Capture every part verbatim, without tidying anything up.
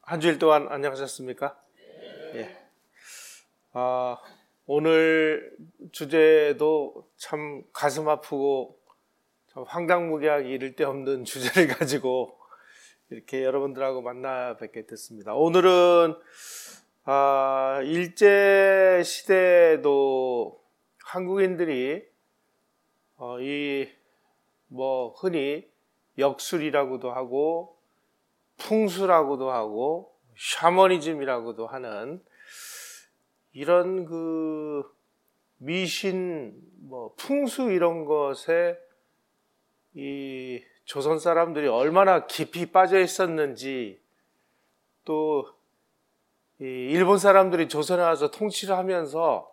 한 주일 동안 안녕하셨습니까? 예. 아, 오늘 주제도 참 가슴 아프고 참 황당무계하기 이를 데 없는 주제를 가지고 이렇게 여러분들하고 만나 뵙게 됐습니다. 오늘은 아, 일제 시대에도 한국인들이 어, 이 뭐 흔히 역술이라고도 하고 풍수라고도 하고 샤머니즘이라고도 하는 이런 그 미신, 뭐 풍수 이런 것에 이 조선 사람들이 얼마나 깊이 빠져 있었는지, 또 이 일본 사람들이 조선에 와서 통치를 하면서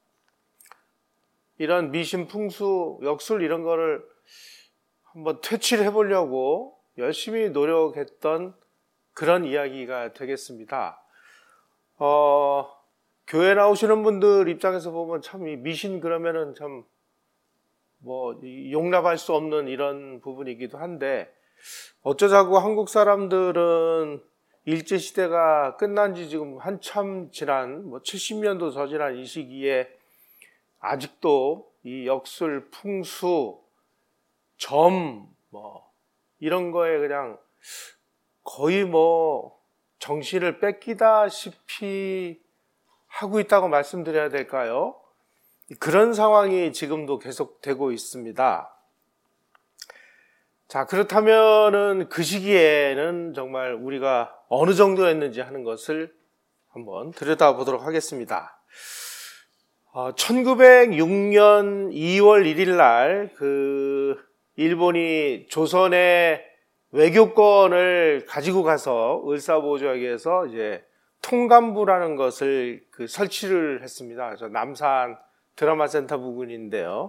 이런 미신, 풍수, 역술 이런 거를 한번 퇴치를 해보려고 열심히 노력했던 그런 이야기가 되겠습니다. 어, 교회 나오시는 분들 입장에서 보면 참 이 미신 그러면은 참 뭐 용납할 수 없는 이런 부분이기도 한데, 어쩌자고 한국 사람들은 일제시대가 끝난 지 지금 한참 지난 뭐 칠십 년도 더 지난 이 시기에 아직도 이 역술, 풍수, 점, 뭐 이런 거에 그냥 거의 뭐 정신을 뺏기다시피 하고 있다고 말씀드려야 될까요? 그런 상황이 지금도 계속되고 있습니다. 자, 그렇다면은 그 시기에는 정말 우리가 어느 정도였는지 하는 것을 한번 들여다보도록 하겠습니다. 어, 천구백육 년 이월 일일 날 그 일본이 조선의 외교권을 가지고 가서 을사보조에게서 이제 통감부라는 것을 그 설치를 했습니다. 그래서 남산 드라마 센터 부근인데요.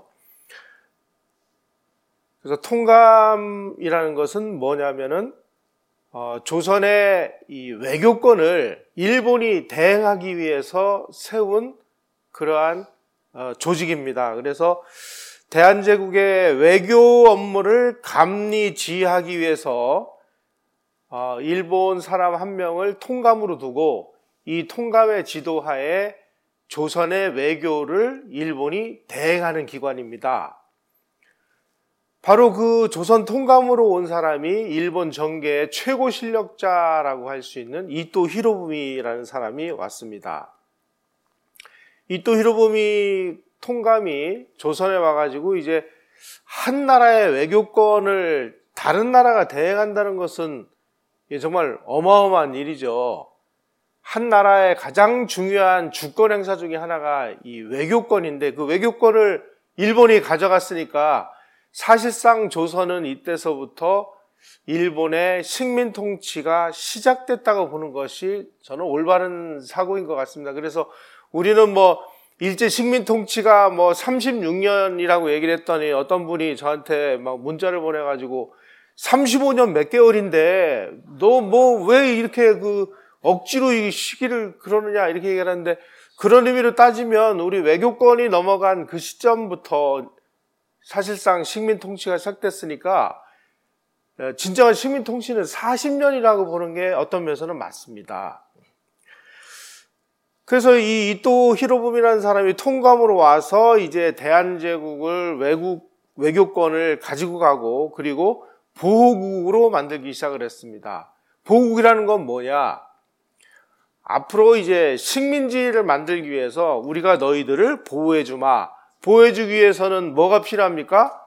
그래서 통감이라는 것은 뭐냐면은 어, 조선의 이 외교권을 일본이 대행하기 위해서 세운 그러한 어, 조직입니다. 그래서 대한제국의 외교 업무를 감리지휘하기 위해서 어, 일본 사람 한 명을 통감으로 두고 이 통감의 지도하에 조선의 외교를 일본이 대행하는 기관입니다. 바로 그 조선 통감으로 온 사람이 일본 정계의 최고 실력자라고 할 수 있는 이토 히로부미라는 사람이 왔습니다. 이토 히로부미 통감이 조선에 와가지고 이제 한 나라의 외교권을 다른 나라가 대행한다는 것은 정말 어마어마한 일이죠. 한 나라의 가장 중요한 주권 행사 중에 하나가 이 외교권인데, 그 외교권을 일본이 가져갔으니까 사실상 조선은 이때서부터 일본의 식민 통치가 시작됐다고 보는 것이 저는 올바른 사고인 것 같습니다. 그래서 우리는 뭐 일제 식민 통치가 뭐 삼십육 년이라고 얘기를 했더니 어떤 분이 저한테 막 문자를 보내가지고 삼십오 년 몇 개월인데 너 뭐 왜 이렇게 그 억지로 이 시기를 그러느냐 이렇게 얘기를 하는데, 그런 의미로 따지면 우리 외교권이 넘어간 그 시점부터 사실상 식민 통치가 시작됐으니까 진정한 식민 통치는 사십 년이라고 보는 게 어떤 면에서는 맞습니다. 그래서 이 이토 히로부미라는 사람이 통감으로 와서 이제 대한제국을 외국 외교권을 가지고 가고, 그리고 보호국으로 만들기 시작을 했습니다. 보호국이라는 건 뭐냐? 앞으로 이제 식민지를 만들기 위해서 우리가 너희들을 보호해주마. 보호해주기 위해서는 뭐가 필요합니까?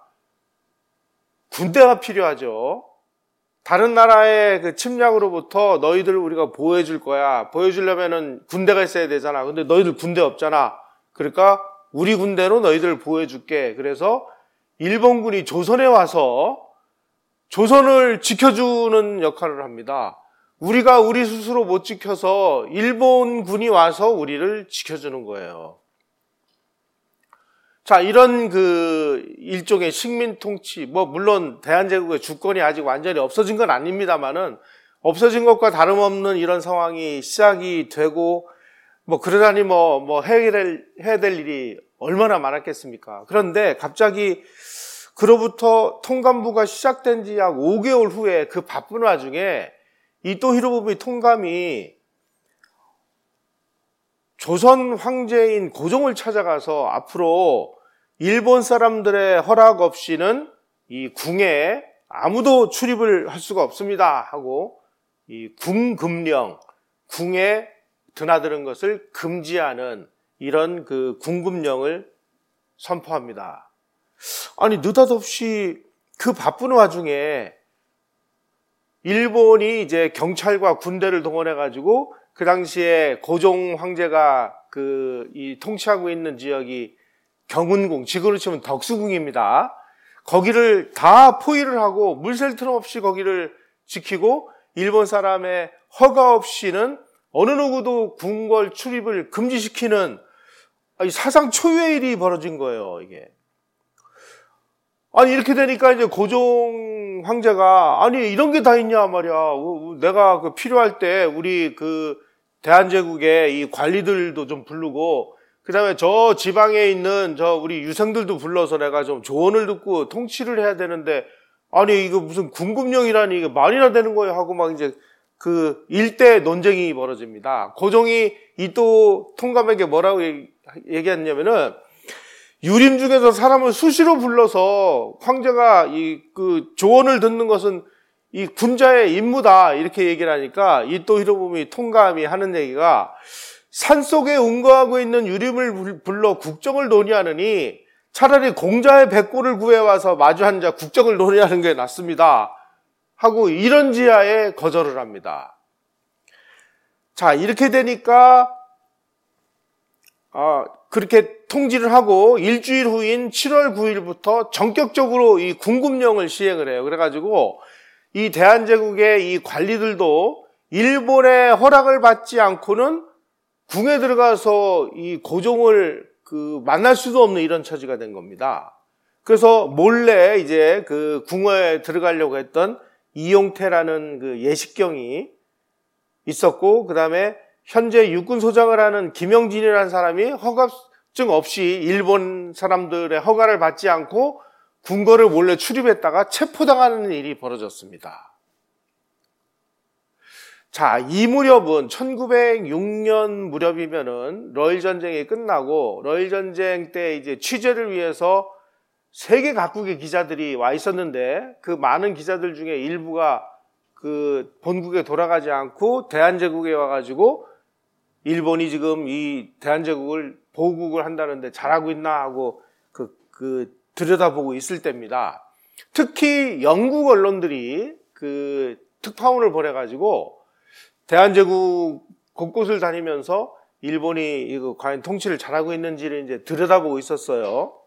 군대가 필요하죠. 다른 나라의 그 침략으로부터 너희들을 우리가 보호해줄 거야. 보호해주려면은 군대가 있어야 되잖아. 근데 너희들 군대 없잖아. 그러니까 우리 군대로 너희들을 보호해줄게. 그래서 일본군이 조선에 와서 조선을 지켜주는 역할을 합니다. 우리가 우리 스스로 못 지켜서 일본군이 와서 우리를 지켜주는 거예요. 자, 이런 그 일종의 식민 통치, 뭐 물론 대한제국의 주권이 아직 완전히 없어진 건 아닙니다만은 없어진 것과 다름없는 이런 상황이 시작이 되고, 뭐 그러다니 뭐 뭐 해야 될 해야 될 일이 얼마나 많았겠습니까? 그런데 갑자기 그로부터 통감부가 시작된 지 약 오 개월 후에 그 바쁜 와중에 이토 히로부미 통감이 조선 황제인 고종을 찾아가서 앞으로 일본 사람들의 허락 없이는 이 궁에 아무도 출입을 할 수가 없습니다 하고 이 궁금령, 궁에 드나드는 것을 금지하는 이런 그 궁금령을 선포합니다. 아니 느닷없이 그 바쁜 와중에 일본이 이제 경찰과 군대를 동원해 가지고 그 당시에 고종 황제가 그 이 통치하고 있는 지역이 경운궁, 지금으로 치면 덕수궁입니다. 거기를 다 포위를 하고 물샐 틈 없이 거기를 지키고 일본 사람의 허가 없이는 어느 누구도 궁궐 출입을 금지시키는 사상 초유의 일이 벌어진 거예요, 이게. 아니, 이렇게 되니까 이제 고종 황제가, 아니, 이런 게 다 있냐 말이야. 내가 그 필요할 때 우리 그 대한제국의 이 관리들도 좀 부르고, 그 다음에 저 지방에 있는 저 우리 유생들도 불러서 내가 좀 조언을 듣고 통치를 해야 되는데, 아니, 이거 무슨 궁금령이라니 이게 말이나 되는 거예요 하고 막 이제 그 일대 논쟁이 벌어집니다. 고종이 이토 통감에게 뭐라고 얘기했냐면은, 유림 중에서 사람을 수시로 불러서 황제가 이 그 조언을 듣는 것은 이 군자의 임무다 이렇게 얘기를 하니까 이토 히로부미 통감이 하는 얘기가, 산속에 운거하고 있는 유림을 불러 국정을 논의하느니 차라리 공자의 백골을 구해와서 마주 앉아 국정을 논의하는 게 낫습니다 하고 이런 지하에 거절을 합니다. 자, 이렇게 되니까 아, 그렇게 통지를 하고 일주일 후인 칠월 구일부터 전격적으로 이 궁금령을 시행을 해요. 그래가지고 이 대한제국의 이 관리들도 일본의 허락을 받지 않고는 궁에 들어가서 이 고종을 그 만날 수도 없는 이런 처지가 된 겁니다. 그래서 몰래 이제 그 궁에 들어가려고 했던 이용태라는 그 예식경이 있었고, 그 다음에 현재 육군소장을 하는 김영진이라는 사람이 허가증 없이 일본 사람들의 허가를 받지 않고 궁궐을 몰래 출입했다가 체포당하는 일이 벌어졌습니다. 자, 이 무렵은 천구백육 년 무렵이면은 러일 전쟁이 끝나고, 러일 전쟁 때 이제 취재를 위해서 세계 각국의 기자들이 와 있었는데, 그 많은 기자들 중에 일부가 그 본국에 돌아가지 않고 대한제국에 와가지고 일본이 지금 이 대한제국을 보국을 한다는데 잘하고 있나 하고 그, 그 들여다보고 있을 때입니다. 특히 영국 언론들이 그 특파원을 보내가지고 대한제국 곳곳을 다니면서 일본이 이거 과연 통치를 잘하고 있는지를 이제 들여다보고 있었어요.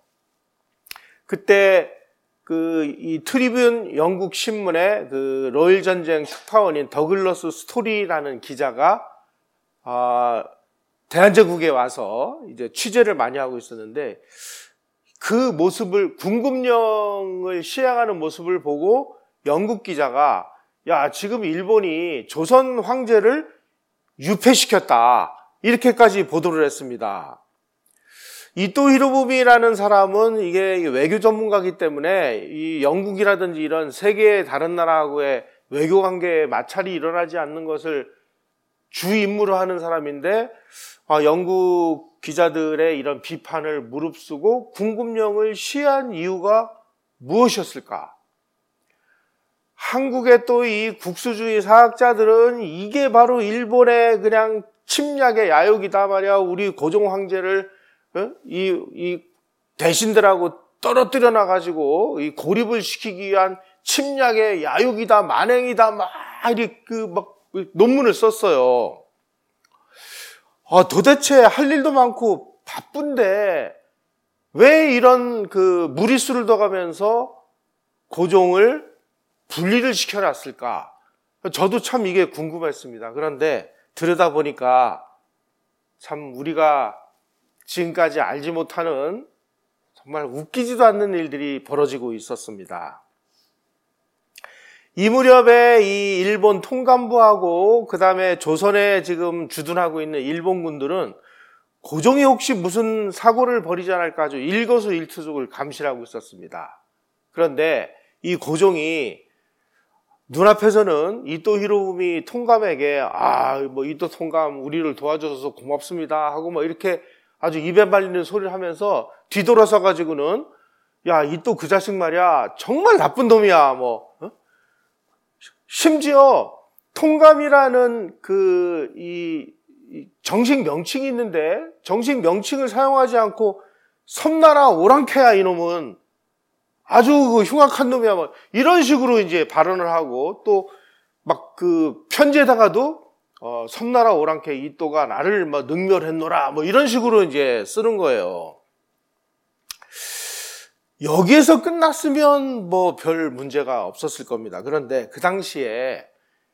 그때 그 이 트리뷴 영국 신문의 그 러일 전쟁 특파원인 더글러스 스토리라는 기자가 아, 대한제국에 와서 이제 취재를 많이 하고 있었는데, 그 모습을, 궁금령을 시행하는 모습을 보고 영국 기자가, 야, 지금 일본이 조선 황제를 유폐시켰다, 이렇게까지 보도를 했습니다. 이토 히로부미라는 사람은 이게 외교 전문가이기 때문에 이 영국이라든지 이런 세계의 다른 나라하고의 외교 관계에 마찰이 일어나지 않는 것을 주 임무로 하는 사람인데, 아, 영국 기자들의 이런 비판을 무릅쓰고 궁금령을 시한 이유가 무엇이었을까? 한국의 또 이 국수주의 사학자들은 이게 바로 일본의 그냥 침략의 야욕이다 말이야. 우리 고종 황제를 어? 이, 이 대신들하고 떨어뜨려 놔가지고 이 고립을 시키기 위한 침략의 야욕이다, 만행이다, 막 이렇게 그 막 논문을 썼어요. 아, 도대체 할 일도 많고 바쁜데 왜 이런 그 무리수를 둬가면서 고종을 분리를 시켜놨을까? 저도 참 이게 궁금했습니다. 그런데 들여다보니까 참 우리가 지금까지 알지 못하는 정말 웃기지도 않는 일들이 벌어지고 있었습니다. 이 무렵에 이 일본 통감부하고 그 다음에 조선에 지금 주둔하고 있는 일본군들은 고종이 혹시 무슨 사고를 벌이지 않을까 아주 일거수일투족을 감시하고 있었습니다. 그런데 이 고종이 눈앞에서는 이토 히로부미 통감에게 아, 뭐 이토 통감 우리를 도와줘서 고맙습니다 하고 뭐 이렇게 아주 입에 말리는 소리를 하면서 뒤돌아서 가지고는 야, 이토 그 자식 말이야 정말 나쁜 놈이야 뭐 어? 심지어 통감이라는 그 이 정식 명칭이 있는데 정식 명칭을 사용하지 않고 섬나라 오랑캐야 이놈은 아주 그 흉악한 놈이야 뭐 이런 식으로 이제 발언을 하고 또 막 그 편지에다가도 어, 섬나라 오랑캐 이토가 나를 뭐 능멸했노라 뭐 이런 식으로 이제 쓰는 거예요. 여기에서 끝났으면 뭐 별 문제가 없었을 겁니다. 그런데 그 당시에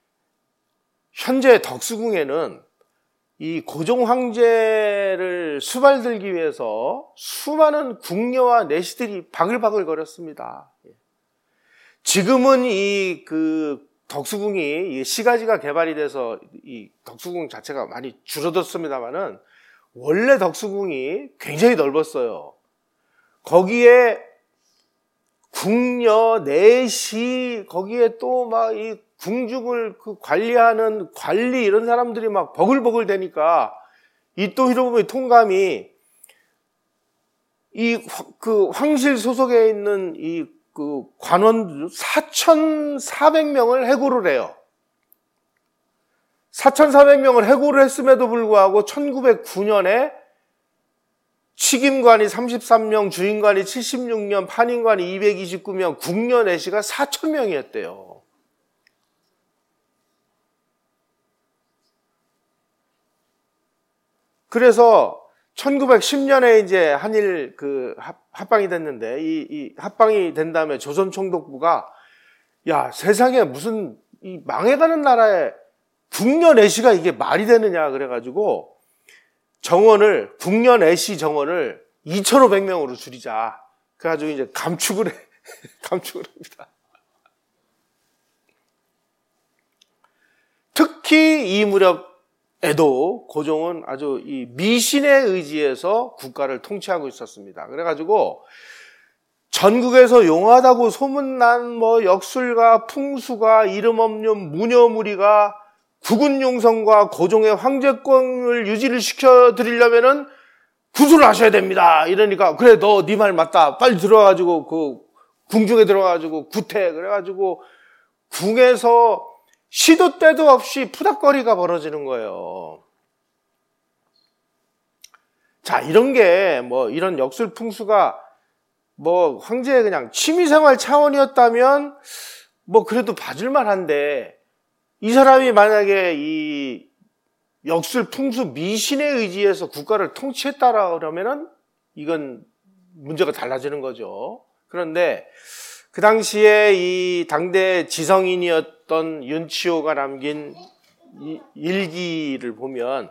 현재 덕수궁에는 이 고종 황제를 수발들기 위해서 수많은 궁녀와 내시들이 바글바글 거렸습니다. 지금은 이 그 덕수궁이 시가지가 개발이 돼서 이 덕수궁 자체가 많이 줄어들었습니다만은 원래 덕수궁이 굉장히 넓었어요. 거기에 궁녀, 내시, 거기에 또 막 이 궁중을 그 관리하는 관리 이런 사람들이 막 버글버글 되니까 이토 히로부미 통감이 이 그 황실 소속에 있는 이 그 관원 사천사백 명을 해고를 해요. 사천사백 명을 해고를 했음에도 불구하고 천구백구 년에 식임관이 삼십삼 명, 주임관이 칠십육 명, 판임관이 이백이십구 명, 궁녀 내시가 사천 명이었대요. 그래서 천구백십 년에 이제 한일 그 합방이 됐는데 이, 이 합방이 된 다음에 조선 총독부가 야 세상에 무슨 이 망해가는 나라에 궁녀 내시가 이게 말이 되느냐 그래가지고 정원을 궁녀 내시 정원을 이천오백 명으로 줄이자. 그래가지고 이제 감축을 해 감축을 합니다. 특히 이 무렵에도 고종은 아주 이 미신에 의지해서 국가를 통치하고 있었습니다. 그래가지고 전국에서 용하다고 소문난 뭐 역술가, 풍수가, 이름 없는 무녀무리가 국운용성과 고종의 황제권을 유지를 시켜드리려면은 구술을 하셔야 됩니다. 이러니까 그래 너 네 말 맞다. 빨리 들어가가지고 그 궁중에 들어가가지고 구태 그래가지고 궁에서 시도 때도 없이 푸닥거리가 벌어지는 거예요. 자 이런 게 뭐 이런 역술 풍수가 뭐 황제의 그냥 취미생활 차원이었다면 뭐 그래도 봐줄만 한데 이 사람이 만약에 이 역술 풍수 미신에 의지해서 국가를 통치했다라 그러면은 이건 문제가 달라지는 거죠. 그런데 그 당시에 이 당대 지성인이었던 윤치호가 남긴 이 일기를 보면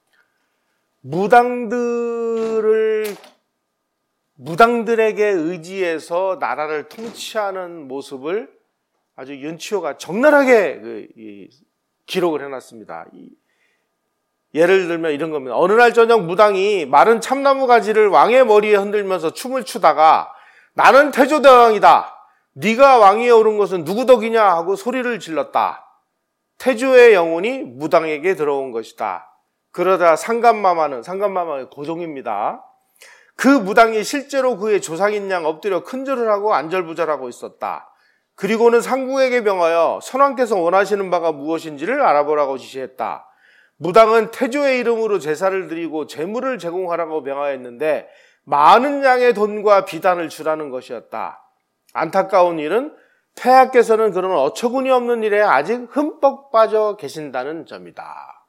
무당들을 무당들에게 의지해서 나라를 통치하는 모습을 아주 윤치호가 적나라하게 그, 이, 기록을 해놨습니다. 이, 예를 들면 이런 겁니다. 어느 날 저녁 무당이 마른 참나무 가지를 왕의 머리에 흔들면서 춤을 추다가 나는 태조대왕이다. 네가 왕위에 오른 것은 누구 덕이냐 하고 소리를 질렀다. 태조의 영혼이 무당에게 들어온 것이다. 그러다 상감마마는 상감마마의 고종입니다. 그 무당이 실제로 그의 조상인 양 엎드려 큰절을 하고 안절부절하고 있었다. 그리고는 상궁에게 명하여 선왕께서 원하시는 바가 무엇인지를 알아보라고 지시했다. 무당은 태조의 이름으로 제사를 드리고 재물을 제공하라고 명하였는데 많은 양의 돈과 비단을 주라는 것이었다. 안타까운 일은 폐하께서는 그런 어처구니 없는 일에 아직 흠뻑 빠져 계신다는 점이다.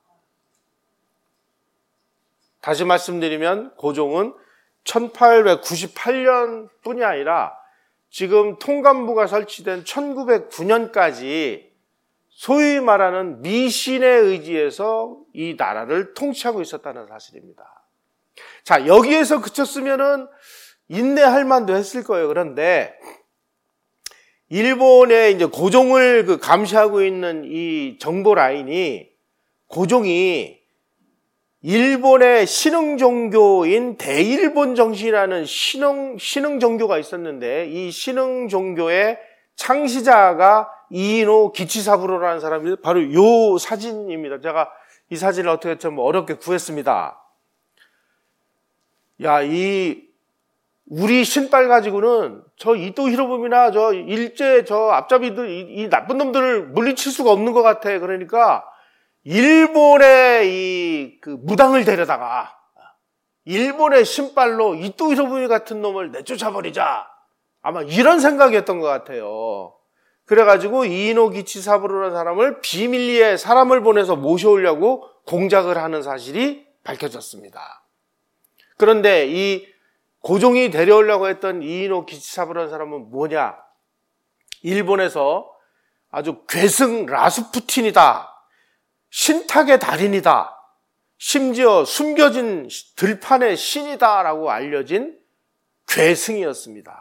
다시 말씀드리면 고종은 천팔백구십팔 년뿐이 아니라 지금 통감부가 설치된 천구백구 년까지 소위 말하는 미신에 의지해서 이 나라를 통치하고 있었다는 사실입니다. 자, 여기에서 그쳤으면은 인내할 만도 했을 거예요. 그런데 일본의 이제 고종을 그 감시하고 있는 이 정보 라인이 고종이 일본의 신흥 종교인 대일본 정신이라는 신흥 신흥 종교가 있었는데 이 신흥 종교의 창시자가 이인호 기치사부로라는 사람이 바로 요 사진입니다. 제가 이 사진을 어떻게 좀 어렵게 구했습니다. 야, 이 우리 신발 가지고는 저 이토 히로부미나 저 일제 저 앞잡이들 이, 이 나쁜 놈들을 물리칠 수가 없는 것 같아. 그러니까 일본의 이 그 무당을 데려다가 일본의 신발로 이토 히로부미 같은 놈을 내쫓아버리자. 아마 이런 생각이었던 것 같아요. 그래가지고 이인호 기치사부로라는 사람을 비밀리에 사람을 보내서 모셔오려고 공작을 하는 사실이 밝혀졌습니다. 그런데 이 고종이 데려오려고 했던 이인호 기치사부라는 사람은 뭐냐? 일본에서 아주 괴승 라스푸틴이다. 신탁의 달인이다. 심지어 숨겨진 들판의 신이다라고 알려진 괴승이었습니다.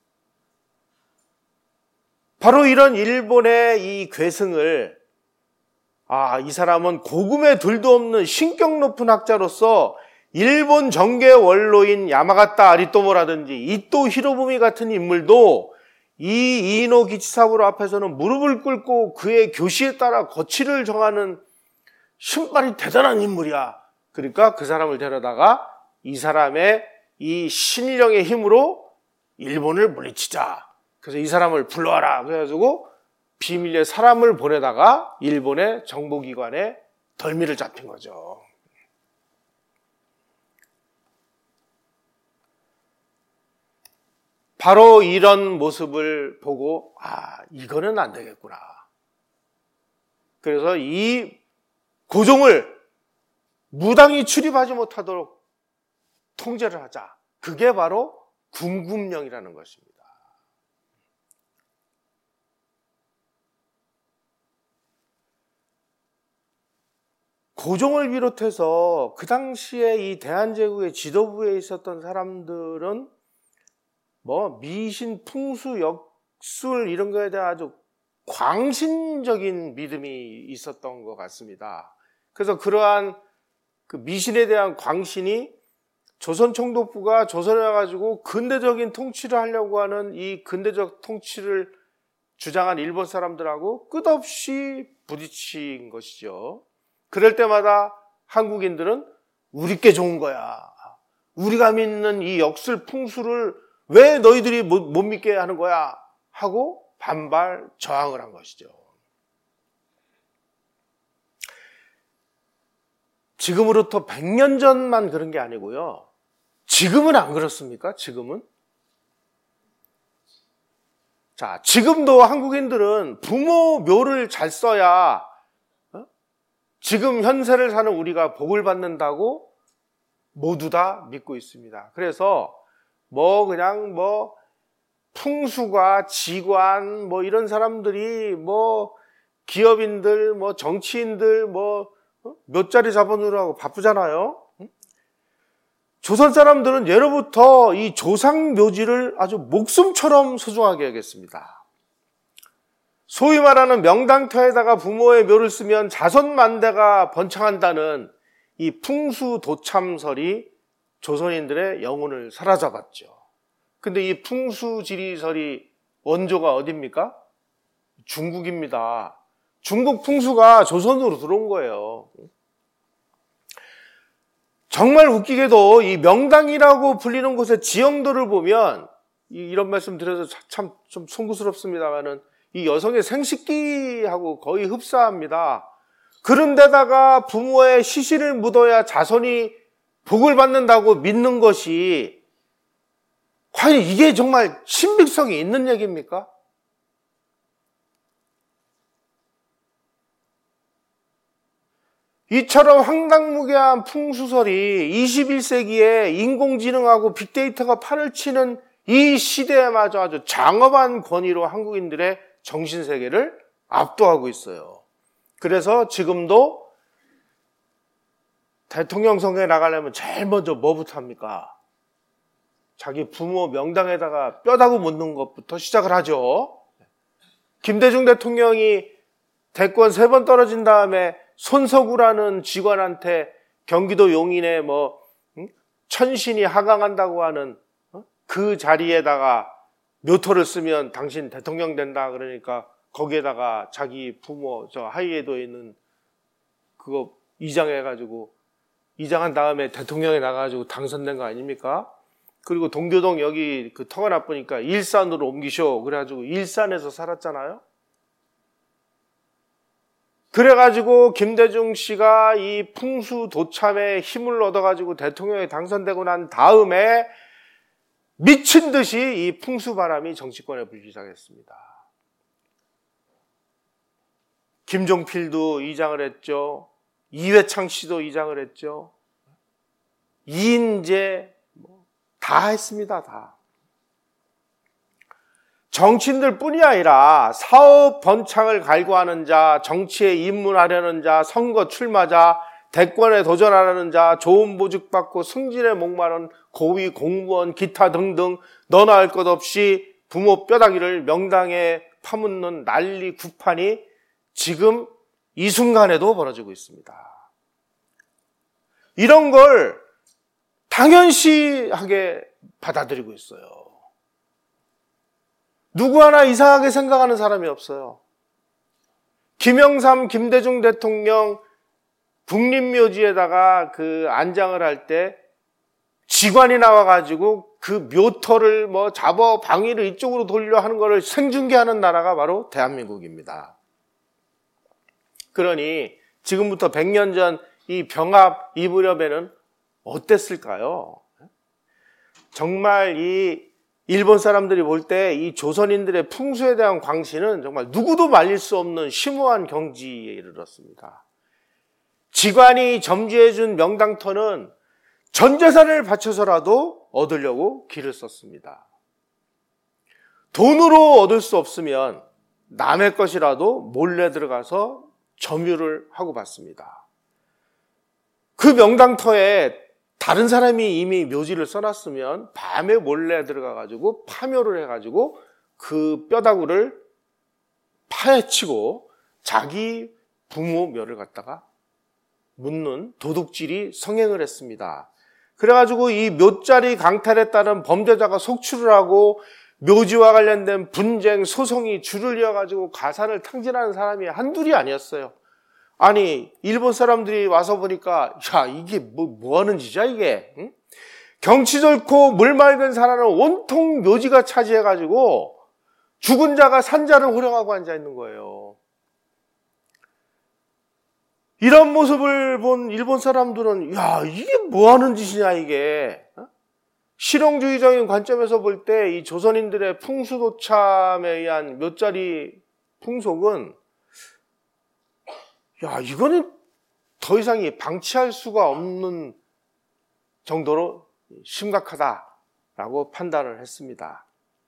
바로 이런 일본의 이 괴승을 아, 이 사람은 고금의 둘도 없는 신격 높은 학자로서 일본 정계 원로인 야마가타 아리토모라든지 이토 히로부미 같은 인물도 이 이인호 기치사부로 앞에서는 무릎을 꿇고 그의 교시에 따라 거취를 정하는 신발이 대단한 인물이야. 그러니까 그 사람을 데려다가 이 사람의 이 신령의 힘으로 일본을 물리치자. 그래서 이 사람을 불러와라. 그래가지고 비밀리에 사람을 보내다가 일본의 정보기관에 덜미를 잡힌 거죠. 바로 이런 모습을 보고 아, 이거는 안 되겠구나. 그래서 이 고종을 무당이 출입하지 못하도록 통제를 하자. 그게 바로 궁금령이라는 것입니다. 고종을 비롯해서 그 당시에 이 대한제국의 지도부에 있었던 사람들은 뭐 미신, 풍수, 역술 이런 거에 대한 아주 광신적인 믿음이 있었던 것 같습니다. 그래서 그러한 그 미신에 대한 광신이 조선총독부가 조선에 와가지고 근대적인 통치를 하려고 하는 이 근대적 통치를 주장한 일본 사람들하고 끝없이 부딪힌 것이죠. 그럴 때마다 한국인들은 우리께 좋은 거야. 우리가 믿는 이 역술 풍수를 왜 너희들이 못, 못 믿게 하는 거야? 하고 반발, 저항을 한 것이죠. 지금으로부터 백 년 전만 그런 게 아니고요. 지금은 안 그렇습니까? 지금은? 자, 지금도 한국인들은 부모 묘를 잘 써야 어? 지금 현세를 사는 우리가 복을 받는다고 모두 다 믿고 있습니다. 그래서 뭐 그냥 뭐 풍수가 지관 뭐 이런 사람들이 뭐 기업인들 뭐 정치인들 뭐 몇 자리 자본으로 바쁘잖아요. 조선 사람들은 예로부터 이 조상 묘지를 아주 목숨처럼 소중하게 여겼습니다. 소위 말하는 명당터에다가 부모의 묘를 쓰면 자손만대가 번창한다는 이 풍수 도참설이 조선인들의 영혼을 사로잡았죠. 근데 이 풍수지리설이 원조가 어디입니까? 중국입니다. 중국 풍수가 조선으로 들어온 거예요. 정말 웃기게도 이 명당이라고 불리는 곳의 지형도를 보면 이런 말씀 드려서 참 좀 송구스럽습니다만은 이 여성의 생식기하고 거의 흡사합니다. 그런 데다가 부모의 시신을 묻어야 자손이 복을 받는다고 믿는 것이 과연 이게 정말 신빙성이 있는 얘기입니까? 이처럼 황당무계한 풍수설이 이십일 세기에 인공지능하고 빅데이터가 판을 치는 이 시대에마저 아주 장엄한 권위로 한국인들의 정신세계를 압도하고 있어요. 그래서 지금도 대통령 선거에 나가려면 제일 먼저 뭐부터 합니까? 자기 부모 명당에다가 뼈다구 묻는 것부터 시작을 하죠. 김대중 대통령이 대권 세 번 떨어진 다음에 손석우라는 직원한테 경기도 용인에 뭐 천신이 하강한다고 하는 그 자리에다가 묘토를 쓰면 당신 대통령 된다 그러니까 거기에다가 자기 부모 저 하이에도에 있는 그거 이장해가지고 이장한 다음에 대통령에 나가가지고 당선된 거 아닙니까? 그리고 동교동 여기 그 터가 나쁘니까 일산으로 옮기셔. 그래가지고 일산에서 살았잖아요. 그래가지고 김대중 씨가 이 풍수도참에 힘을 얻어가지고 대통령에 당선되고 난 다음에 미친 듯이 이 풍수바람이 정치권에 불기 시작했습니다. 김종필도 이장을 했죠. 이회창 씨도 이장을 했죠. 이인재 다 했습니다. 다. 정치인들 뿐이 아니라 사업 번창을 갈구하는 자, 정치에 입문하려는 자, 선거 출마자, 대권에 도전하려는 자, 좋은 보직 받고 승진에 목마른 고위 공무원, 기타 등등 너나 할 것 없이 부모 뼈다귀를 명당에 파묻는 난리 구판이 지금 이 순간에도 벌어지고 있습니다. 이런 걸 당연시하게 받아들이고 있어요. 누구 하나 이상하게 생각하는 사람이 없어요. 김영삼, 김대중 대통령 국립묘지에다가 그 안장을 할 때 직관이 나와가지고 그 묘터를 뭐 잡어 방위를 이쪽으로 돌려 하는 거를 생중계하는 나라가 바로 대한민국입니다. 그러니 지금부터 백 년 전 이 병합 이 무렵에는 어땠을까요? 정말 이 일본 사람들이 볼 때 이 조선인들의 풍수에 대한 광신은 정말 누구도 말릴 수 없는 심오한 경지에 이르렀습니다. 지관이 점지해준 명당터는 전 재산을 바쳐서라도 얻으려고 길을 썼습니다. 돈으로 얻을 수 없으면 남의 것이라도 몰래 들어가서 점유를 하고 받습니다. 그 명당터에 다른 사람이 이미 묘지를 써놨으면 밤에 몰래 들어가가지고 파묘를 해가지고 그 뼈다구를 파헤치고 자기 부모 묘를 갖다가 묻는 도둑질이 성행을 했습니다. 그래가지고 이 묘자리 강탈에 따른 범죄자가 속출을 하고 묘지와 관련된 분쟁, 소송이 줄을 이어가지고 가산을 탕진하는 사람이 한둘이 아니었어요. 아니 일본 사람들이 와서 보니까 야 이게 뭐, 뭐 하는 짓이야 이게. 응? 경치 좋고 물 맑은 산하는 온통 묘지가 차지해가지고 죽은 자가 산자를 호령하고 앉아있는 거예요. 이런 모습을 본 일본 사람들은 야 이게 뭐 하는 짓이냐 이게. 실용주의적인 관점에서 볼 때 이 조선인들의 풍수도참에 의한 묘자리 풍속은 야, 이거는 더 이상 방치할 수가 없는 정도로 심각하다라고 판단을 했습니다.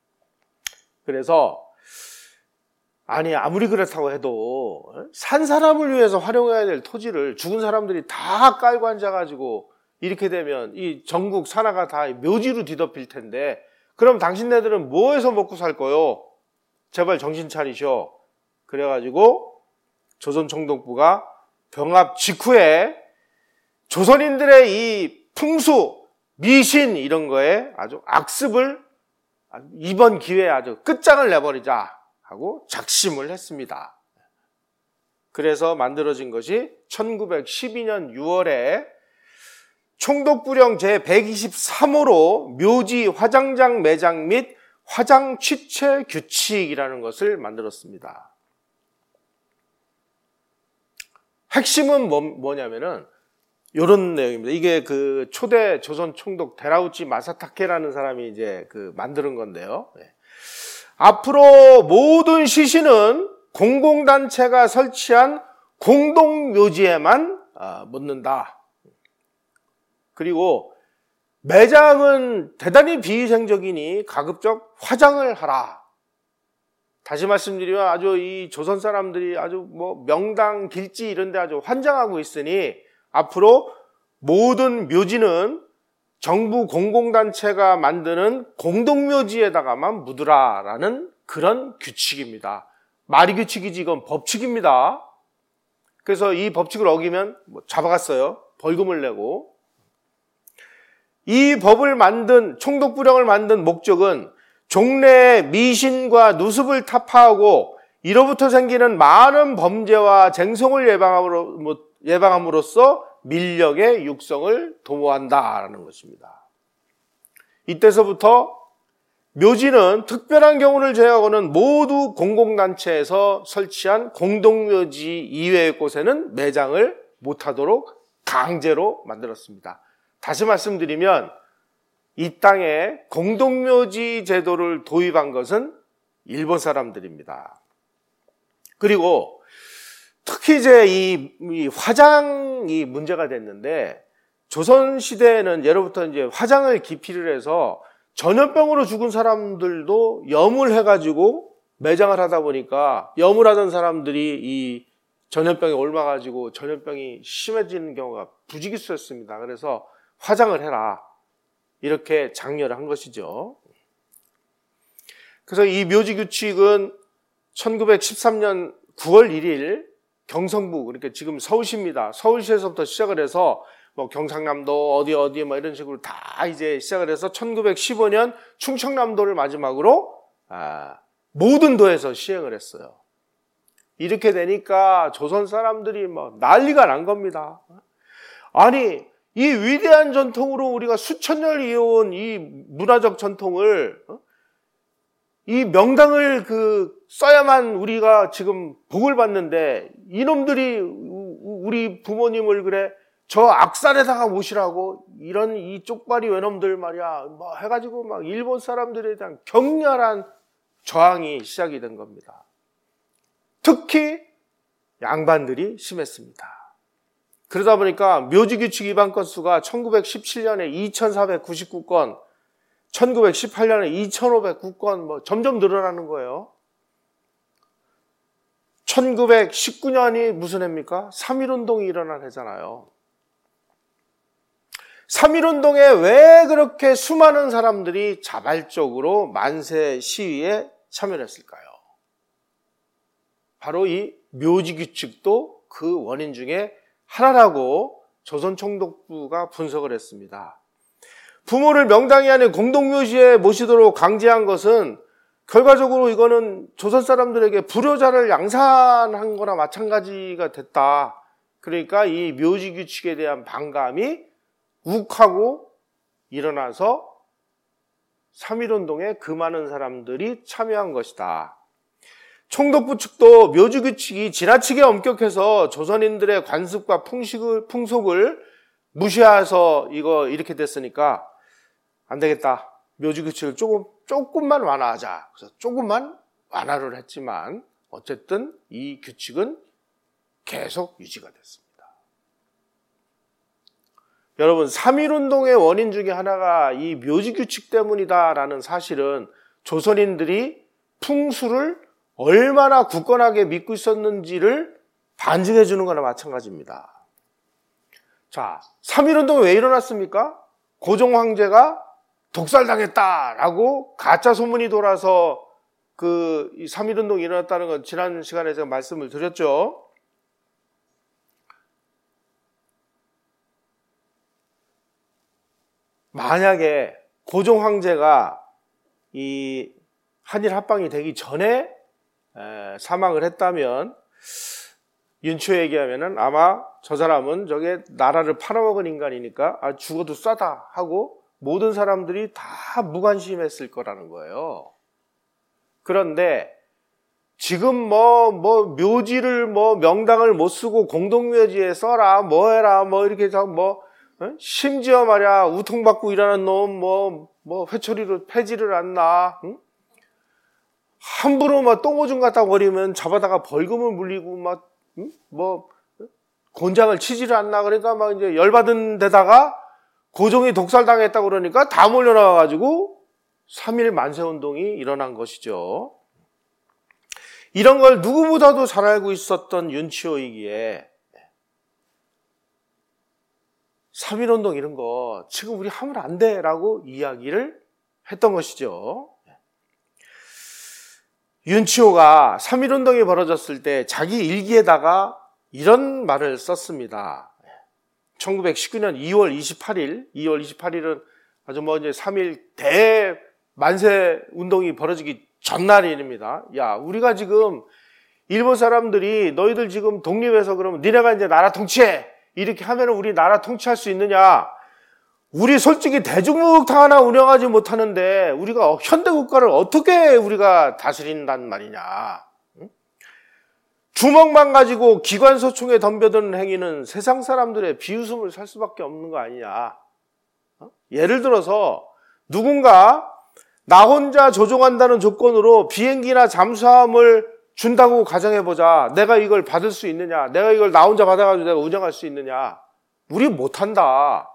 그래서 아니 아무리 그렇다고 해도 산 사람을 위해서 활용해야 될 토지를 죽은 사람들이 다 깔고 앉아가지고 이렇게 되면 이 전국 산하가 다 묘지로 뒤덮일 텐데 그럼 당신네들은 뭐해서 먹고 살 거요? 제발 정신 차리셔. 그래가지고 조선총독부가 병합 직후에 조선인들의 이 풍수, 미신 이런 거에 아주 악습을 이번 기회에 아주 끝장을 내버리자 하고 작심을 했습니다. 그래서 만들어진 것이 천구백십이 년 유월에 총독부령 제백이십삼 호로 묘지 화장장 매장 및 화장 취체 규칙이라는 것을 만들었습니다. 핵심은 뭐, 뭐냐면은 이런 내용입니다. 이게 그 초대 조선 총독 데라우치 마사타케라는 사람이 이제 그 만드는 건데요. 네. 앞으로 모든 시신은 공공단체가 설치한 공동묘지에만 묻는다. 그리고 매장은 대단히 비위생적이니 가급적 화장을 하라. 다시 말씀드리면 아주 이 조선 사람들이 아주 뭐 명당, 길지 이런 데 아주 환장하고 있으니 앞으로 모든 묘지는 정부 공공단체가 만드는 공동묘지에다가만 묻으라라는 그런 규칙입니다. 말이 규칙이지 이건 법칙입니다. 그래서 이 법칙을 어기면 뭐 잡아갔어요. 벌금을 내고. 이 법을 만든 총독부령을 만든 목적은 종래의 미신과 누습을 타파하고 이로부터 생기는 많은 범죄와 쟁송을 예방함으로, 예방함으로써 민력의 육성을 도모한다라는 것입니다. 이때서부터 묘지는 특별한 경우를 제외하고는 모두 공공단체에서 설치한 공동묘지 이외의 곳에는 매장을 못하도록 강제로 만들었습니다. 다시 말씀드리면 이 땅에 공동묘지 제도를 도입한 것은 일본 사람들입니다. 그리고 특히 이제 이, 이 화장이 문제가 됐는데, 조선시대에는 예로부터 이제 화장을 기피를 해서 전염병으로 죽은 사람들도 염을 해가지고 매장을 하다 보니까 염을 하던 사람들이 이 전염병에 옮아가지고 전염병이 심해지는 경우가 부지기수였습니다. 그래서 화장을 해라, 이렇게 장려를 한 것이죠. 그래서 이 묘지 규칙은 천구백십삼 년 구월 일일 경성부, 그러니까 지금 서울시입니다. 서울시에서부터 시작을 해서 뭐 경상남도 어디 어디 뭐 이런 식으로 다 이제 시작을 해서 천구백십오 년 충청남도를 마지막으로 아, 모든 도에서 시행을 했어요. 이렇게 되니까 조선 사람들이 뭐 난리가 난 겁니다. 아니, 이 위대한 전통으로 우리가 수천 년을 이어온 이 문화적 전통을, 이 명당을 그 써야만 우리가 지금 복을 받는데, 이놈들이 우리 부모님을 그래 저 악산에다가 모시라고 이런 이 쪽발이 외놈들 말이야 뭐 해가지고 막 일본 사람들에 대한 격렬한 저항이 시작이 된 겁니다. 특히 양반들이 심했습니다. 그러다 보니까 묘지규칙 위반 건수가 천구백십칠 년에 이천사백구십구 건, 천구백십팔 년에 이천오백구 건 뭐 점점 늘어나는 거예요. 천구백십구 년이 무슨 해입니까? 삼일운동이 일어난 해잖아요. 삼일운동에 왜 그렇게 수많은 사람들이 자발적으로 만세 시위에 참여했을까요? 바로 이 묘지규칙도 그 원인 중에 하나라고 조선총독부가 분석을 했습니다. 부모를 명당이 아닌 공동묘지에 모시도록 강제한 것은 결과적으로 이거는 조선 사람들에게 불효자를 양산한 거나 마찬가지가 됐다. 그러니까 이 묘지규칙에 대한 반감이 욱하고 일어나서 삼일운동에 그 많은 사람들이 참여한 것이다. 총독부 측도 묘지규칙이 지나치게 엄격해서 조선인들의 관습과 풍식을, 풍속을 무시해서 이거 이렇게 됐으니까 안 되겠다. 묘지규칙을 조금, 조금만 완화하자. 그래서 조금만 완화를 했지만 어쨌든 이 규칙은 계속 유지가 됐습니다. 여러분, 삼일운동의 원인 중에 하나가 이 묘지규칙 때문이다라는 사실은 조선인들이 풍수를 얼마나 굳건하게 믿고 있었는지를 반증해 주는 거나 마찬가지입니다. 자, 삼일운동이 왜 일어났습니까? 고종 황제가 독살당했다라고 가짜 소문이 돌아서 그 삼일운동이 일어났다는 건 지난 시간에 제가 말씀을 드렸죠. 만약에 고종 황제가 이 한일 합방이 되기 전에 사망을 했다면, 윤치호 얘기하면은 아마 저 사람은 저게 나라를 팔아먹은 인간이니까 아, 죽어도 싸다 하고 모든 사람들이 다 무관심했을 거라는 거예요. 그런데 지금 뭐, 뭐, 묘지를 뭐, 명당을 못 쓰고 공동묘지에 써라, 뭐 해라, 뭐 이렇게 해서 뭐, 심지어 말이야, 우통받고 일하는 놈, 뭐, 뭐, 회초리로 패지를 않나, 응? 함부로 막 똥오줌 갖다 버리면 잡아다가 벌금을 물리고 막, 응? 뭐, 곤장을 치지를 않나. 그러니까 막 이제 열받은 데다가 고종이 독살당했다고 그러니까 다 몰려나와가지고 삼일 만세운동이 일어난 것이죠. 이런 걸 누구보다도 잘 알고 있었던 윤치호이기에 삼일운동 이런 거 지금 우리 하면 안 돼라고 이야기를 했던 것이죠. 윤치호가 삼일운동이 벌어졌을 때 자기 일기에다가 이런 말을 썼습니다. 천구백십구 년 이월 이십팔일, 이월 이십팔일은 아주 뭐 이제 삼일 대만세 운동이 벌어지기 전날입니다. 야, 우리가 지금 일본 사람들이 너희들 지금 독립해서 그러면 니네가 이제 나라 통치해 이렇게 하면 우리 나라 통치할 수 있느냐? 우리 솔직히 대중목욕탕 하나 운영하지 못하는데 우리가 현대국가를 어떻게 우리가 다스린단 말이냐? 주먹만 가지고 기관소총에 덤벼드는 행위는 세상 사람들의 비웃음을 살 수밖에 없는 거 아니냐? 예를 들어서 누군가 나 혼자 조종한다는 조건으로 비행기나 잠수함을 준다고 가정해보자. 내가 이걸 받을 수 있느냐? 내가 이걸 나 혼자 받아가지고 내가 운영할 수 있느냐? 우리 못한다.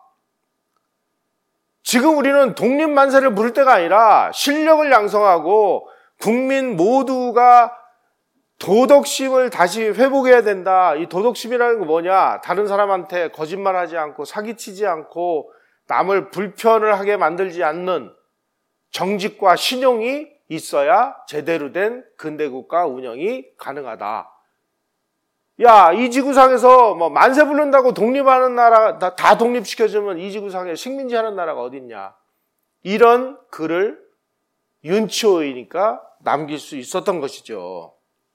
지금 우리는 독립만세를 부를 때가 아니라 실력을 양성하고 국민 모두가 도덕심을 다시 회복해야 된다. 이 도덕심이라는 거 뭐냐? 다른 사람한테 거짓말하지 않고 사기치지 않고 남을 불편을 하게 만들지 않는 정직과 신용이 있어야 제대로 된 근대국가 운영이 가능하다. 야, 이 지구상에서 뭐 만세 부른다고 독립하는 나라 다, 다 독립시켜주면 이 지구상에 식민지 하는 나라가 어딨냐. 이런 글을 윤치호이니까 남길 수 있었던 것이죠.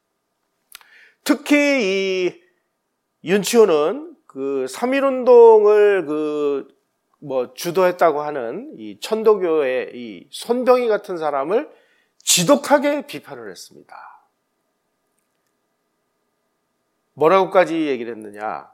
특히 이 윤치호는 그 삼일운동을 그 뭐 주도했다고 하는 이 천도교의 이 손병희 같은 사람을 지독하게 비판을 했습니다. 뭐라고까지 얘기를 했느냐?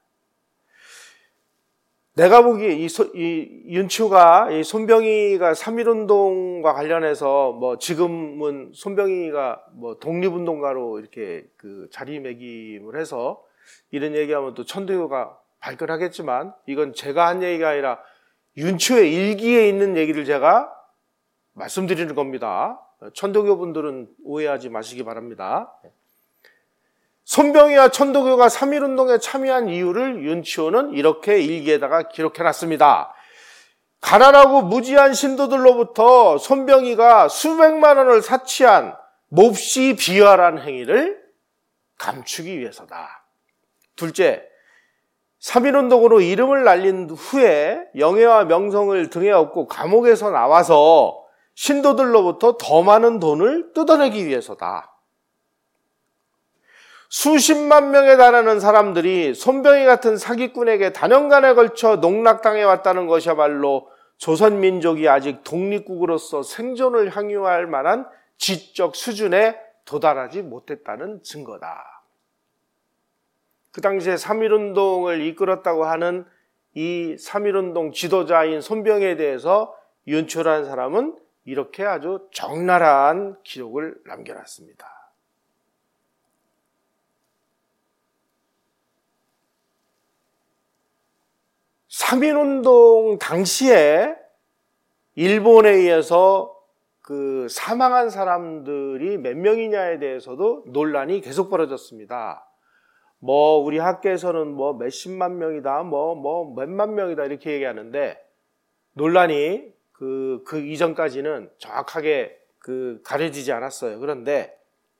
내가 보기에 이, 소, 이 윤치호가 이 손병희가 삼일운동과 관련해서 뭐 지금은 손병희가 뭐 독립운동가로 이렇게 그 자리매김을 해서 이런 얘기하면 또 천도교가 발끈하겠지만 이건 제가 한 얘기가 아니라 윤치호의 일기에 있는 얘기를 제가 말씀드리는 겁니다. 천도교 분들은 오해하지 마시기 바랍니다. 손병희와 천도교가 삼일운동에 참여한 이유를 윤치호는 이렇게 일기에다가 기록해놨습니다. 가난하고 무지한 신도들로부터 손병희가 수백만 원을 사치한 몹시 비열한 행위를 감추기 위해서다. 둘째, 삼일운동으로 이름을 날린 후에 영예와 명성을 등에 업고 감옥에서 나와서 신도들로부터 더 많은 돈을 뜯어내기 위해서다. 수십만 명에 달하는 사람들이 손병희 같은 사기꾼에게 다년간에 걸쳐 농락당해 왔다는 것이야말로 조선민족이 아직 독립국으로서 생존을 향유할 만한 지적 수준에 도달하지 못했다는 증거다. 그 당시에 삼일운동을 이끌었다고 하는 이 삼일운동 지도자인 손병희에 대해서 윤치호라는 사람은 이렇게 아주 적나라한 기록을 남겨놨습니다. 삼일운동 당시에 일본에 의해서 그 사망한 사람들이 몇 명이냐에 대해서도 논란이 계속 벌어졌습니다. 뭐 우리 학계에서는 뭐 몇십만 명이다, 뭐 뭐 몇만 명이다 이렇게 얘기하는데 논란이 그 그 이전까지는 정확하게 그 가려지지 않았어요. 그런데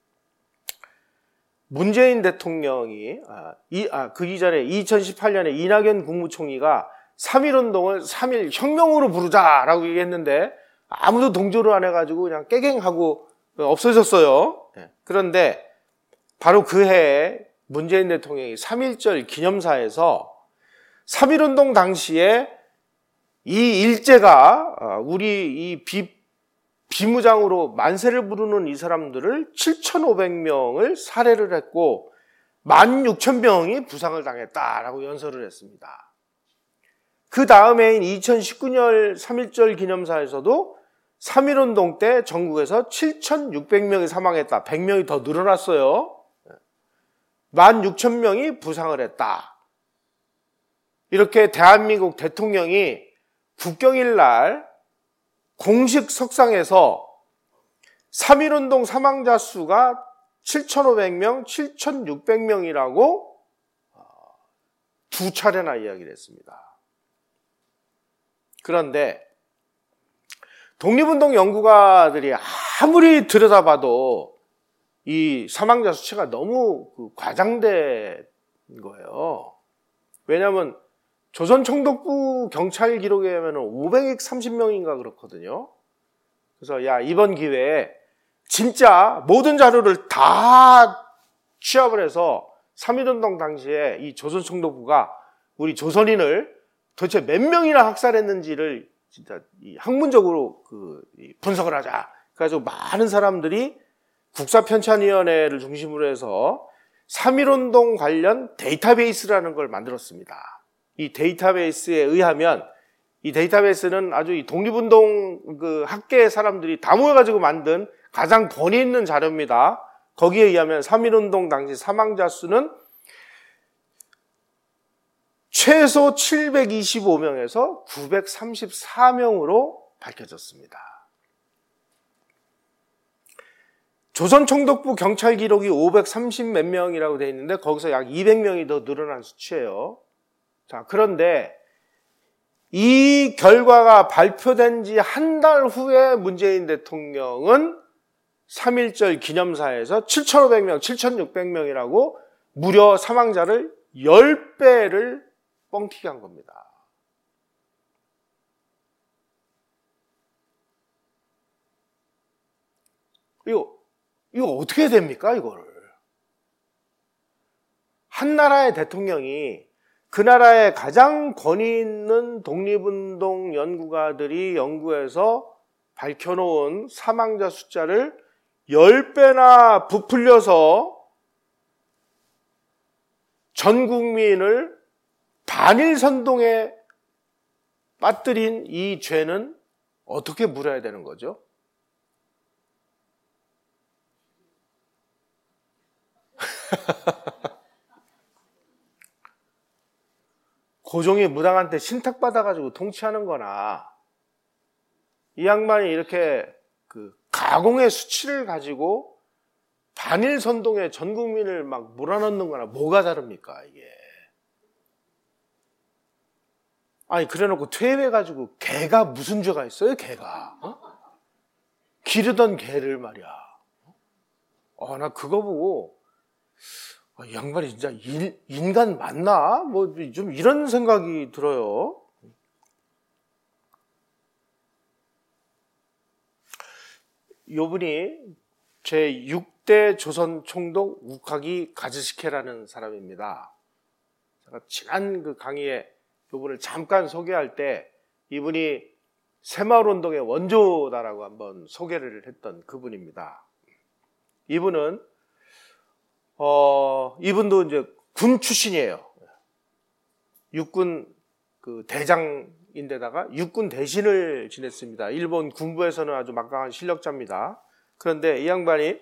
문재인 대통령이 아, 이, 아, 그 이전에 이천십팔 년에 이낙연 국무총리가 삼일운동을 삼일 혁명으로 부르자라고 얘기했는데 아무도 동조를 안 해가지고 그냥 깨갱하고 없어졌어요. 그런데 바로 그 해에 문재인 대통령이 삼일절 기념사에서 삼일운동 당시에 이 일제가 우리 이 비, 비무장으로 만세를 부르는 이 사람들을 칠천오백 명을 살해를 했고 만 육천 명이 부상을 당했다라고 연설을 했습니다. 그 다음해인 이천십구 년 삼일절 기념사에서도 삼일운동 때 전국에서 칠천육백 명이 사망했다. 백 명이 더 늘어났어요. 만 육천 명이 부상을 했다. 이렇게 대한민국 대통령이 국경일 날 공식 석상에서 삼일운동 사망자 수가 칠천오백 명, 칠천육백 명이라고 두 차례나 이야기를 했습니다. 그런데 독립운동 연구가들이 아무리 들여다봐도 이 사망자 수치가 너무 과장된 거예요. 왜냐하면 조선 총독부 경찰 기록에 하면 오백삼십 명인가 그렇거든요. 그래서 야 이번 기회에 진짜 모든 자료를 다 취합을 해서 삼일운동 당시에 이 조선총독부가 우리 조선인을 도대체 몇 명이나 학살했는지를 진짜 학문적으로 그 분석을 하자. 그래가지고 많은 사람들이 국사편찬위원회를 중심으로 해서 삼일운동 관련 데이터베이스라는 걸 만들었습니다. 이 데이터베이스에 의하면 이 데이터베이스는 아주 이 독립운동 그 학계 사람들이 다 모여가지고 만든 가장 권위 있는 자료입니다. 거기에 의하면 삼일운동 당시 사망자 수는 최소 칠백이십오 명에서 구백삼십사 명으로 밝혀졌습니다. 조선총독부 경찰 기록이 오백삼십 몇 명이라고 되어 있는데 거기서 약 이백 명이 더 늘어난 수치예요. 자, 그런데 이 결과가 발표된 지 한 달 후에 문재인 대통령은 삼일절 기념사에서 칠천오백 명, 칠천육백 명이라고 무려 사망자를 십 배를 뻥튀기 한 겁니다. 이거, 이거 어떻게 됩니까, 이거를? 한 나라의 대통령이 그 나라의 가장 권위 있는 독립운동 연구가들이 연구해서 밝혀놓은 사망자 숫자를 십 배나 부풀려서 전 국민을 반일 선동에 빠뜨린 이 죄는 어떻게 물어야 되는 거죠? 고종이 무당한테 신탁받아가지고 통치하는 거나 이 양반이 이렇게 그 가공의 수치를 가지고 반일 선동에 전 국민을 막 몰아넣는 거나 뭐가 다릅니까, 이게? 아니, 그래 놓고 퇴임해가지고 개가 무슨 죄가 있어요, 개가? 어? 기르던 개를 말이야. 아, 나 그거 보고 아, 이 양반이 진짜 인, 인간 맞나? 뭐 좀 이런 생각이 들어요. 요분이 제육 대 조선 총독 우카기 가즈시케라는 사람입니다. 제가 지난 그 강의에 요분을 잠깐 소개할 때 이분이 새마을운동의 원조다라고 한번 소개를 했던 그분입니다. 이분은 어 이분도 이제 군 출신이에요. 육군 그 대장인데다가 육군 대신을 지냈습니다. 일본 군부에서는 아주 막강한 실력자입니다. 그런데 이 양반이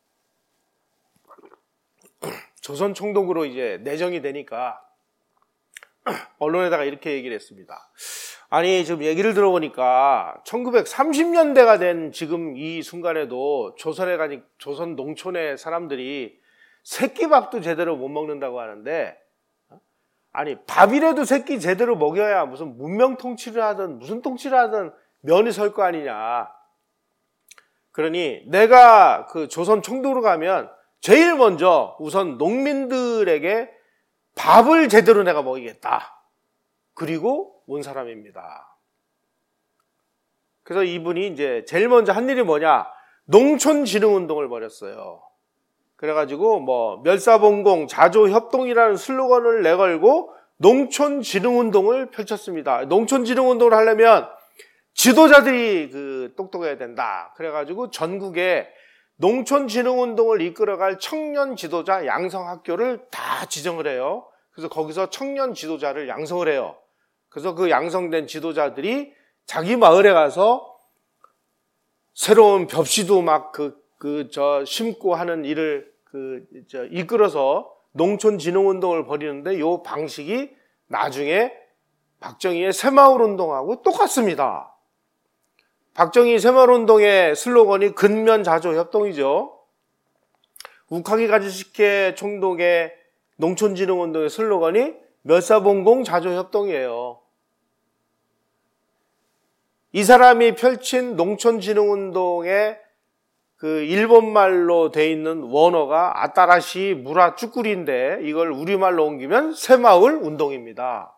조선 총독으로 이제 내정이 되니까 언론에다가 이렇게 얘기를 했습니다. 아니, 지금 얘기를 들어보니까 천구백삼십 년대가 된 지금 이 순간에도 조선에 가니 조선 농촌의 사람들이 새끼밥도 제대로 못 먹는다고 하는데, 아니 밥이라도 새끼 제대로 먹여야 무슨 문명 통치를 하든 무슨 통치를 하든 면이 설 거 아니냐. 그러니 내가 그 조선 총독으로 가면 제일 먼저 우선 농민들에게 밥을 제대로 내가 먹이겠다. 그리고 온 사람입니다. 그래서 이분이 이제 제일 먼저 한 일이 뭐냐? 농촌진흥운동을 벌였어요. 그래가지고 뭐 멸사봉공, 자조협동이라는 슬로건을 내걸고 농촌진흥운동을 펼쳤습니다. 농촌진흥운동을 하려면 지도자들이 그 똑똑해야 된다. 그래가지고 전국에 농촌진흥운동을 이끌어갈 청년 지도자 양성학교를 다 지정을 해요. 그래서 거기서 청년 지도자를 양성을 해요. 그래서 그 양성된 지도자들이 자기 마을에 가서 새로운 벽시도 막 그, 그, 저, 심고 하는 일을 그, 저, 이끌어서 농촌진흥운동을 벌이는데 요 방식이 나중에 박정희의 새마을운동하고 똑같습니다. 박정희 새마을운동의 슬로건이 근면자조협동이죠. 우카기 가즈시케 총독의 농촌진흥운동의 슬로건이 멸사봉공 자조협동이에요. 이 사람이 펼친 농촌진흥운동의 그 일본말로 돼 있는 원어가 아따라시 무라 쭈꾸리인데 이걸 우리말로 옮기면 새마을운동입니다.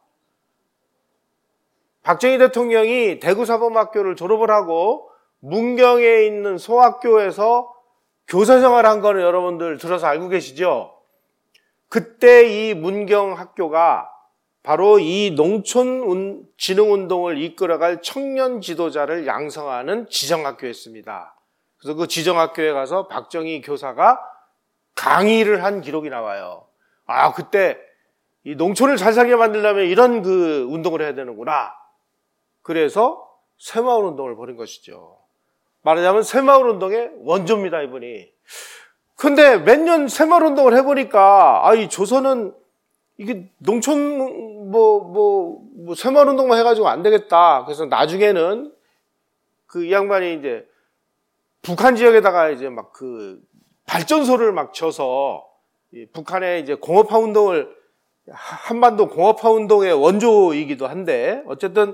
박정희 대통령이 대구사범학교를 졸업을 하고 문경에 있는 소학교에서 교사 생활한 거는 여러분들 들어서 알고 계시죠? 그때 이 문경학교가 바로 이 농촌 진흥운동을 이끌어갈 청년 지도자를 양성하는 지정학교였습니다. 그래서 그 지정학교에 가서 박정희 교사가 강의를 한 기록이 나와요. 아, 그때 이 농촌을 잘 살게 만들려면 이런 그 운동을 해야 되는구나. 그래서 새마을 운동을 벌인 것이죠. 말하자면 새마을 운동의 원조입니다, 이분이. 근데 몇 년 새마을 운동을 해보니까, 아, 이 조선은 이게 농촌, 뭐, 뭐, 뭐, 새마을 운동만 해가지고 안 되겠다. 그래서 나중에는 그 이 양반이 이제 북한 지역에다가 이제 막 그 발전소를 막 쳐서 북한의 이제 공업화 운동을, 한반도 공업화 운동의 원조이기도 한데, 어쨌든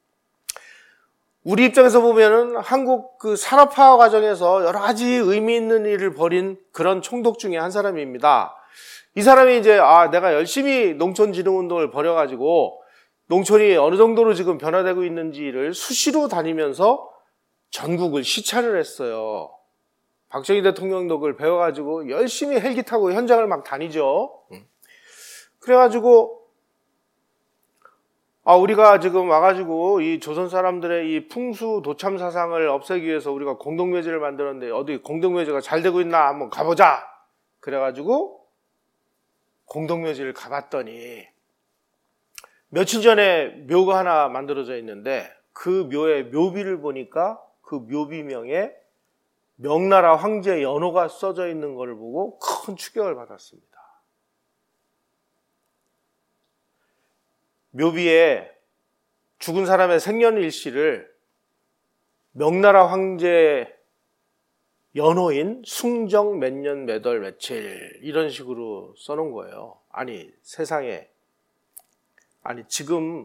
우리 입장에서 보면은 한국 그 산업화 과정에서 여러 가지 의미 있는 일을 벌인 그런 총독 중에 한 사람입니다. 이 사람이 이제, 아, 내가 열심히 농촌 진흥 운동을 벌여가지고 농촌이 어느 정도로 지금 변화되고 있는지를 수시로 다니면서 전국을 시찰을 했어요. 박정희 대통령도 그걸 배워가지고 열심히 헬기 타고 현장을 막 다니죠. 그래가지고, 아, 우리가 지금 와가지고 이 조선 사람들의 이 풍수 도참 사상을 없애기 위해서 우리가 공동묘지를 만들었는데 어디 공동묘지가 잘 되고 있나 한번 가보자. 그래가지고 공동묘지를 가봤더니 며칠 전에 묘가 하나 만들어져 있는데 그 묘의 묘비를 보니까 그 묘비명에 명나라 황제 연호가 써져 있는 걸 보고 큰 충격을 받았습니다. 묘비에 죽은 사람의 생년일시를 명나라 황제 연호인 숭정 몇 년 몇 월 며칠 이런 식으로 써놓은 거예요. 아니 세상에, 아니 지금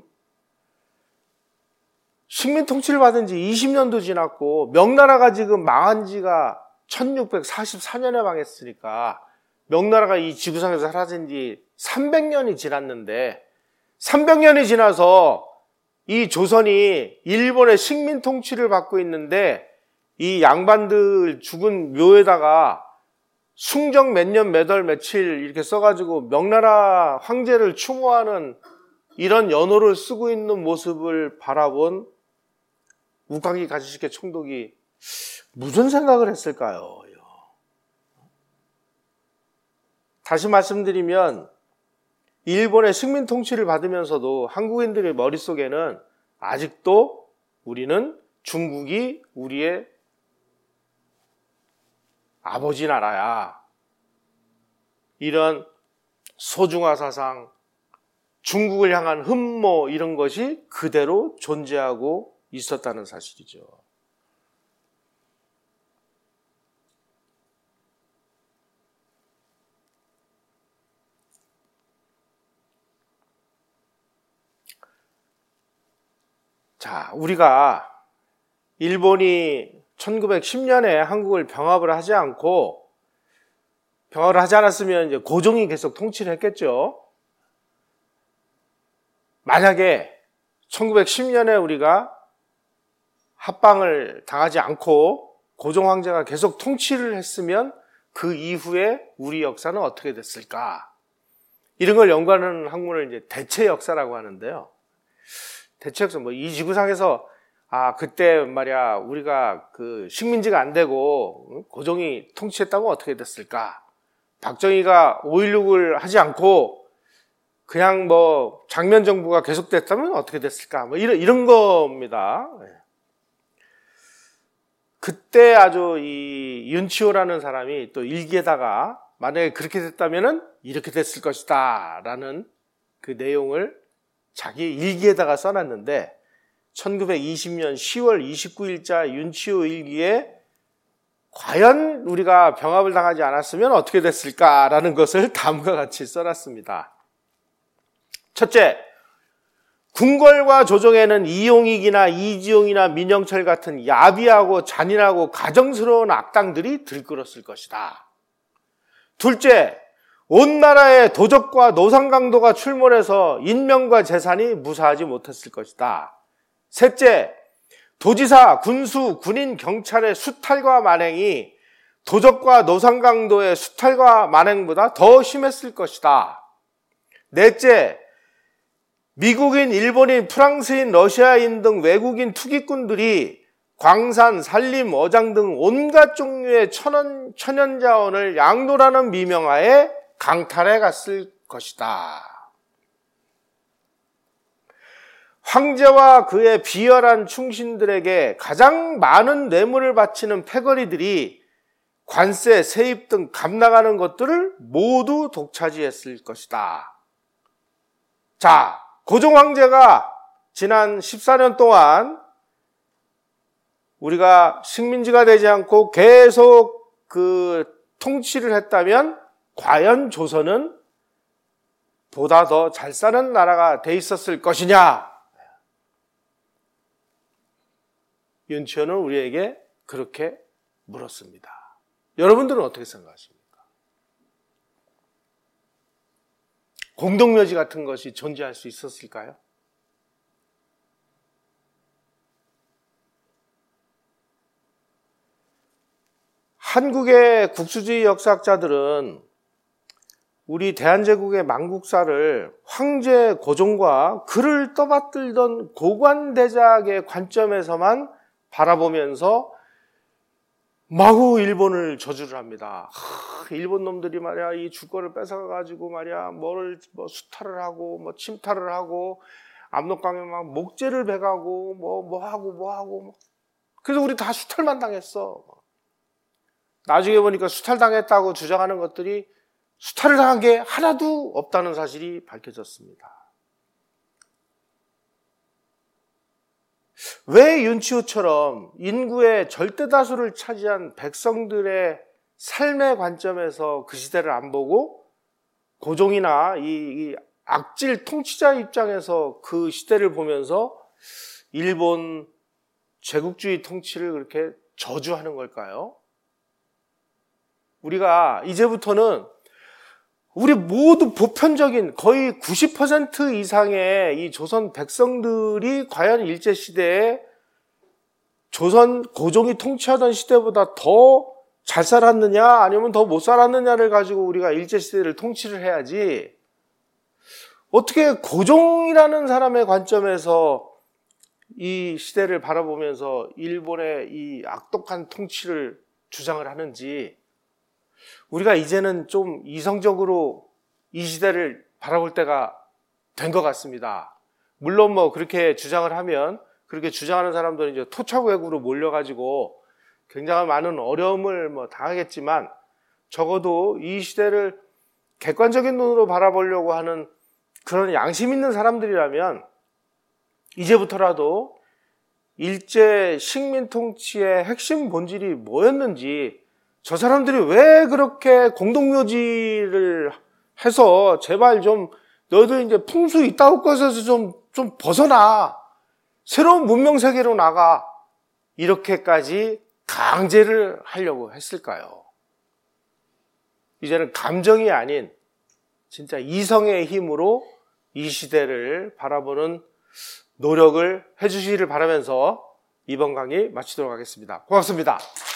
식민 통치를 받은 지 이십 년도 지났고 명나라가 지금 망한 지가 천육백사십사 년에 망했으니까 명나라가 이 지구상에서 사라진 지 삼백 년이 지났는데 삼백 년이 지나서 이 조선이 일본의 식민 통치를 받고 있는데 이 양반들 죽은 묘에다가 숭정 몇 년 몇 월 며칠 이렇게 써가지고 명나라 황제를 추모하는 이런 연호를 쓰고 있는 모습을 바라본 우강기 가시식의 총독이 무슨 생각을 했을까요? 다시 말씀드리면 일본의 식민 통치를 받으면서도 한국인들의 머릿속에는 아직도 우리는 중국이 우리의 아버지 나라야. 이런 소중화 사상, 중국을 향한 흠모 이런 것이 그대로 존재하고 있었다는 사실이죠. 자, 우리가 일본이 천구백십 년에 한국을 병합을 하지 않고 병합을 하지 않았으면 이제 고종이 계속 통치를 했겠죠. 만약에 천구백십 년에 우리가 합방을 당하지 않고 고종 황제가 계속 통치를 했으면 그 이후에 우리 역사는 어떻게 됐을까? 이런 걸 연구하는 학문을 이제 대체 역사라고 하는데요. 대체 역사, 뭐 이 지구상에서 아, 그때 말이야, 우리가 그 식민지가 안 되고 고종이 통치했다면 어떻게 됐을까? 박정희가 오일육을 하지 않고 그냥 뭐 장면 정부가 계속됐다면 어떻게 됐을까? 뭐 이런, 이런 겁니다. 그때 아주 이 윤치호라는 사람이 또 일기에다가 만약에 그렇게 됐다면은 이렇게 됐을 것이다 라는 그 내용을 자기 일기에다가 써놨는데 천구백이십 년 시월 이십구일자 윤치호 일기에 과연 우리가 병합을 당하지 않았으면 어떻게 됐을까라는 것을 다음과 같이 써놨습니다. 첫째, 궁궐과 조정에는 이용익이나 이지용이나 민영철 같은 야비하고 잔인하고 가정스러운 악당들이 들끓었을 것이다. 둘째, 온 나라의 도적과 노상강도가 출몰해서 인명과 재산이 무사하지 못했을 것이다. 셋째, 도지사, 군수, 군인, 경찰의 수탈과 만행이 도적과 노상강도의 수탈과 만행보다 더 심했을 것이다. 넷째, 미국인, 일본인, 프랑스인, 러시아인 등 외국인 투기꾼들이 광산, 산림, 어장 등 온갖 종류의 천연, 천연자원을 양도라는 미명하에 강탈해 갔을 것이다. 황제와 그의 비열한 충신들에게 가장 많은 뇌물을 바치는 패거리들이 관세, 세입 등 값나가는 것들을 모두 독차지했을 것이다. 자, 고종 황제가 지난 십사 년 동안 우리가 식민지가 되지 않고 계속 그 통치를 했다면 과연 조선은 보다 더 잘 사는 나라가 돼 있었을 것이냐? 윤치호는 우리에게 그렇게 물었습니다. 여러분들은 어떻게 생각하십니까? 공동묘지 같은 것이 존재할 수 있었을까요? 한국의 국수주의 역사학자들은 우리 대한제국의 망국사를 황제 고종과 그를 떠받들던 고관대작의 관점에서만 바라보면서 마구 일본을 저주를 합니다. 하, 일본 놈들이 말이야 이 주권을 뺏어가지고 말이야 뭐를 뭐 수탈을 하고 뭐 침탈을 하고 압록강에 막 목재를 배가고 뭐 뭐 하고 뭐 하고 뭐. 그래서 우리 다 수탈만 당했어. 나중에 보니까 수탈당했다고 주장하는 것들이 수탈을 당한 게 하나도 없다는 사실이 밝혀졌습니다. 왜 윤치호처럼 인구의 절대 다수를 차지한 백성들의 삶의 관점에서 그 시대를 안 보고 고종이나 이, 이 악질 통치자 입장에서 그 시대를 보면서 일본 제국주의 통치를 그렇게 저주하는 걸까요? 우리가 이제부터는 우리 모두 보편적인 거의 구십 퍼센트 이상의 이 조선 백성들이 과연 일제시대에 조선 고종이 통치하던 시대보다 더 잘 살았느냐 아니면 더 못 살았느냐를 가지고 우리가 일제시대를 통치를 해야지 어떻게 고종이라는 사람의 관점에서 이 시대를 바라보면서 일본의 이 악독한 통치를 주장을 하는지 우리가 이제는 좀 이성적으로 이 시대를 바라볼 때가 된 것 같습니다. 물론 뭐 그렇게 주장을 하면 그렇게 주장하는 사람들은 이제 토착외구로 몰려가지고 굉장히 많은 어려움을 뭐 당하겠지만 적어도 이 시대를 객관적인 눈으로 바라보려고 하는 그런 양심 있는 사람들이라면 이제부터라도 일제 식민 통치의 핵심 본질이 뭐였는지 저 사람들이 왜 그렇게 공동묘지를 해서 제발 좀 너희들 이제 풍수 이따위 것에서 좀, 좀 벗어나. 새로운 문명 세계로 나가. 이렇게까지 강제를 하려고 했을까요? 이제는 감정이 아닌 진짜 이성의 힘으로 이 시대를 바라보는 노력을 해주시기를 바라면서 이번 강의 마치도록 하겠습니다. 고맙습니다.